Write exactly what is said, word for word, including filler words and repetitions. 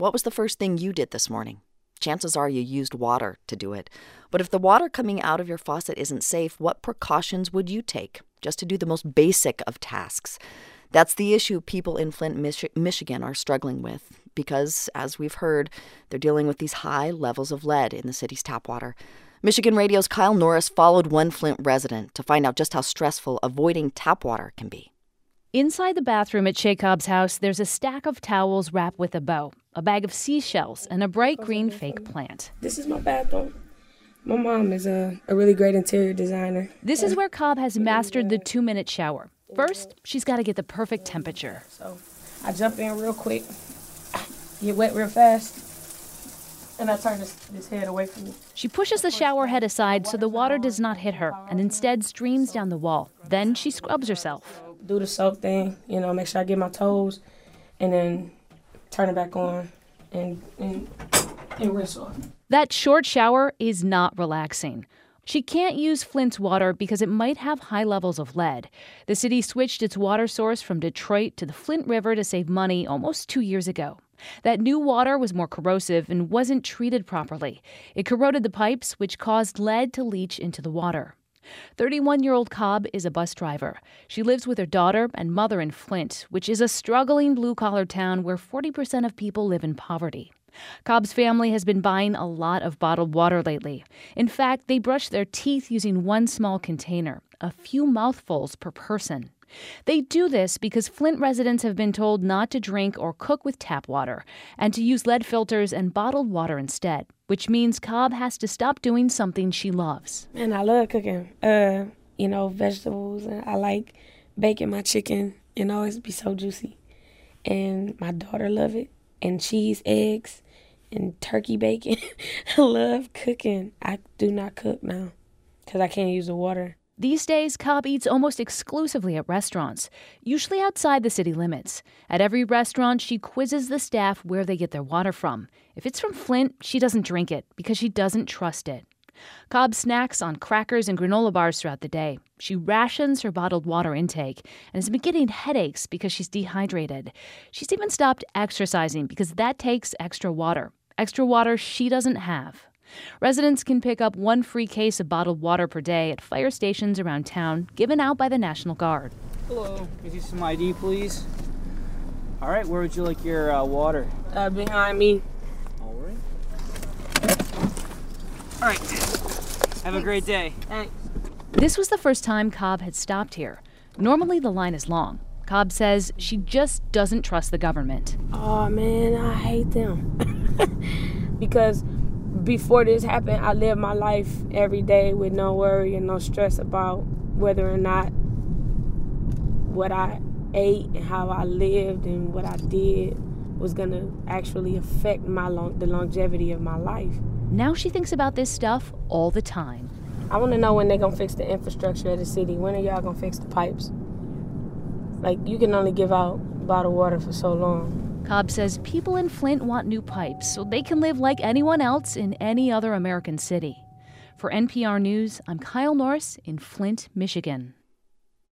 What was the first thing you did this morning? Chances are you used water to do it. But if the water coming out of your faucet isn't safe, what precautions would you take just to do the most basic of tasks? That's the issue people in Flint, Mich- Michigan are struggling with because, as we've heard, they're dealing with these high levels of lead in the city's tap water. Michigan Radio's Kyle Norris followed one Flint resident to find out just how stressful avoiding tap water can be. Inside the bathroom at Shay Cobb's house, there's a stack of towels wrapped with a bow, a bag of seashells, and a bright green fake plant. This is my bathroom. My mom is a, a really great interior designer. This is where Cobb has mastered the two-minute shower. First, she's got to get the perfect temperature. So I jump in real quick, get wet real fast, and I turn this, this head away from me. She pushes the shower head aside so the water does not hit her and instead streams down the wall. Then she scrubs herself. Do the soap thing, you know, make sure I get my toes, and then turn it back on and, and, and rinse off. That short shower is not relaxing. She can't use Flint's water because it might have high levels of lead. The city switched its water source from Detroit to the Flint River to save money almost two years ago. That new water was more corrosive and wasn't treated properly. It corroded the pipes, which caused lead to leach into the water. thirty-one-year-old Cobb is a bus driver. She lives with her daughter and mother in Flint, which is a struggling blue-collar town where forty percent of people live in poverty. Cobb's family has been buying a lot of bottled water lately. In fact, they brush their teeth using one small container, a few mouthfuls per person. They do this because Flint residents have been told not to drink or cook with tap water and to use lead filters and bottled water instead, which means Cobb has to stop doing something she loves. And I love cooking, uh, you know, vegetables. And I like baking my chicken, you know, it's be so juicy. And my daughter love it. And cheese, eggs, and turkey bacon. I love cooking. I do not cook now because I can't use the water. These days, Cobb eats almost exclusively at restaurants, usually outside the city limits. At every restaurant, she quizzes the staff where they get their water from. If it's from Flint, she doesn't drink it because she doesn't trust it. Cobb snacks on crackers and granola bars throughout the day. She rations her bottled water intake and has been getting headaches because she's dehydrated. She's even stopped exercising because that takes extra water, extra water she doesn't have. Residents can pick up one free case of bottled water per day at fire stations around town, given out by the National Guard. Hello, give you some I D, please. All right, where would you like your uh, water? Uh, behind me. All right. All right. Have a great day. Thanks. This was the first time Cobb had stopped here. Normally the line is long. Cobb says she just doesn't trust the government. Oh, man, I hate them. Because before this happened, I lived my life every day with no worry and no stress about whether or not what I ate and how I lived and what I did was going to actually affect my long, the longevity of my life. Now she thinks about this stuff all the time. I want to know when they're going to fix the infrastructure of the city. When are y'all going to fix the pipes? Like, you can only give out bottled water for so long. Cobb says people in Flint want new pipes so they can live like anyone else in any other American city. For N P R News, I'm Kyle Norris in Flint, Michigan.